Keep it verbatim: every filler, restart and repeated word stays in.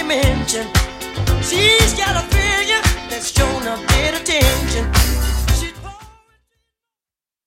mention. She's got a figure that's shown a bit attention.